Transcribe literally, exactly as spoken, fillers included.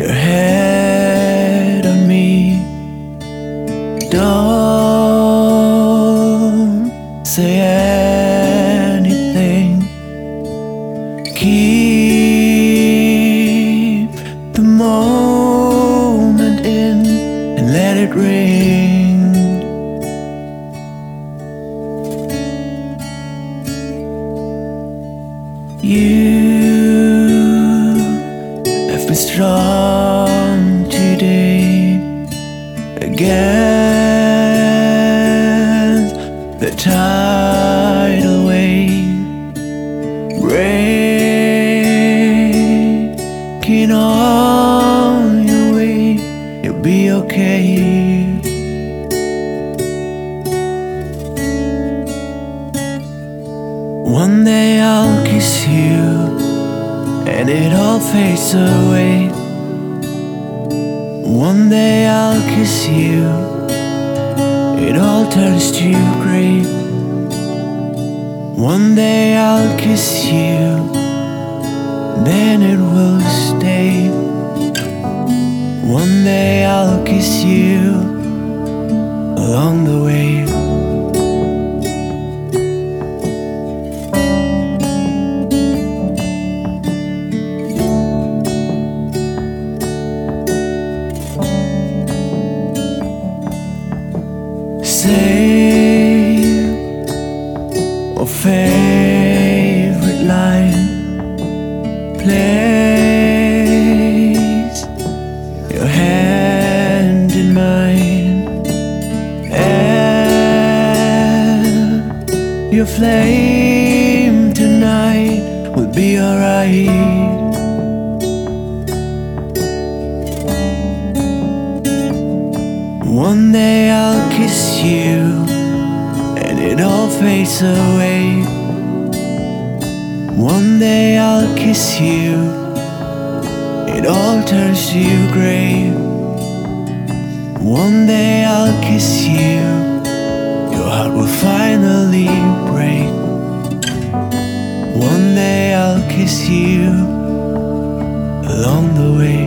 your head on me. Don't say anything. Keep the moment in and let it ring. You have been strong today against the tidal wave, breaking on your way. You'll be okay. One day I'll kiss you and it all fades away. One day I'll kiss you, it all turns to grey. One day I'll kiss you, then it will stay. One day I'll kiss you along the way. Say your favorite line, place your hand in mine, and your flame tonight will be alright. One day I'll kiss you and it all fades away. One day I'll kiss you, it all turns to grey. One day I'll kiss you, your heart will finally break. One day I'll kiss you along the way.